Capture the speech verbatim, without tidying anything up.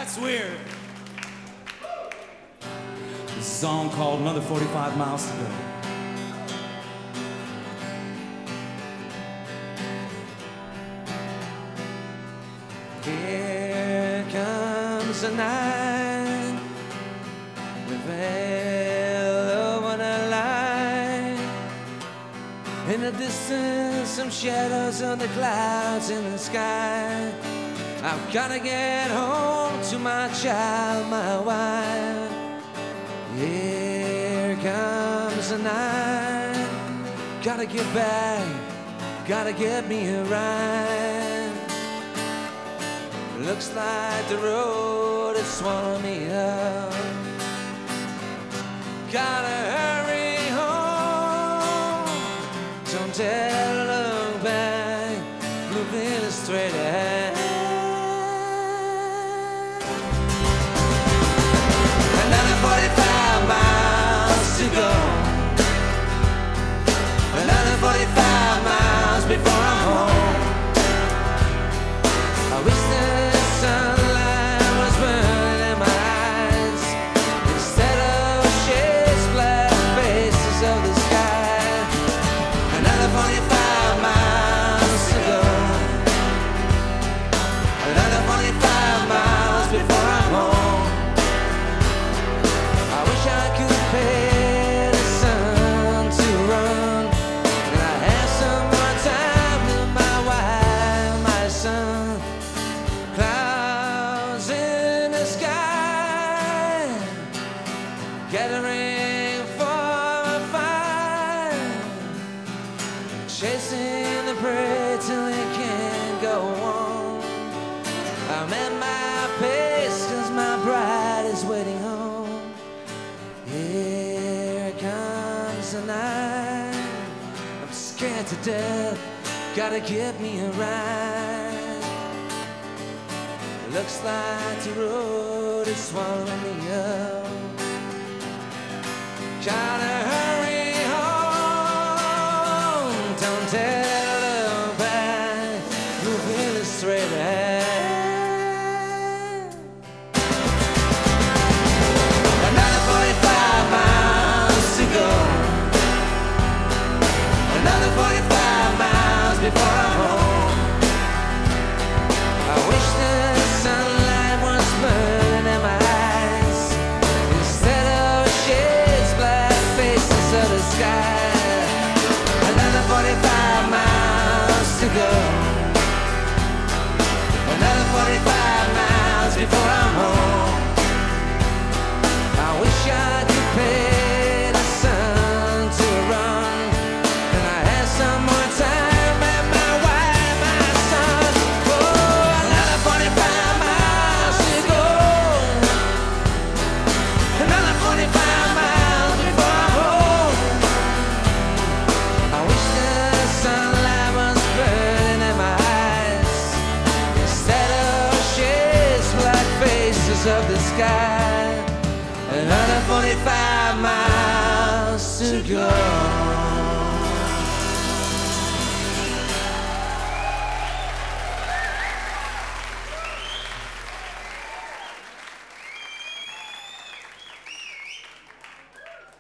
That's weird. This song called Another forty-five Miles to Go. Here comes the night, the veil over the light. In the distance, some shadows on the clouds in the sky. I've gotta get home to my child, my wife. Here comes the night. Gotta get back, gotta get me a ride. Looks like the road is swallowing me up. Gotta hurry home. Don't dare look back, moving straight ahead. Another forty-five miles to go. Another forty-five miles before I'm home. I wish that sunlight was burning in my eyes instead of shades, black faces of the sky. Another forty-five miles to go. Another forty-five miles before I'm home. I wish I could pay the sun to run, and I have some more time with my wife, my son. Clouds in the sky, gathering for a fire, chasing the prey till it can't go on. I'm at my pace 'cause my bride is waiting home. Here comes the night. I'm scared to death, gotta get me a ride. Looks like the road is swallowing me up. Gotta hurry home. Don't dare look back, moving straight ahead. Another forty-five miles to go. Another forty-five miles before I'm home. I wish that sunlight was burning in my eyes instead of shades, black faces of the sky. Another forty-five miles to go. Another forty-five miles before I'm home. I wish I could pay the sun to run, and I had some more time at my wife, my son. Oh, another forty-five miles to go. Another forty-five miles before I'm home. I wish the sunlight was burning in my eyes instead of shades, black faces of the sky. Another forty-five miles to go.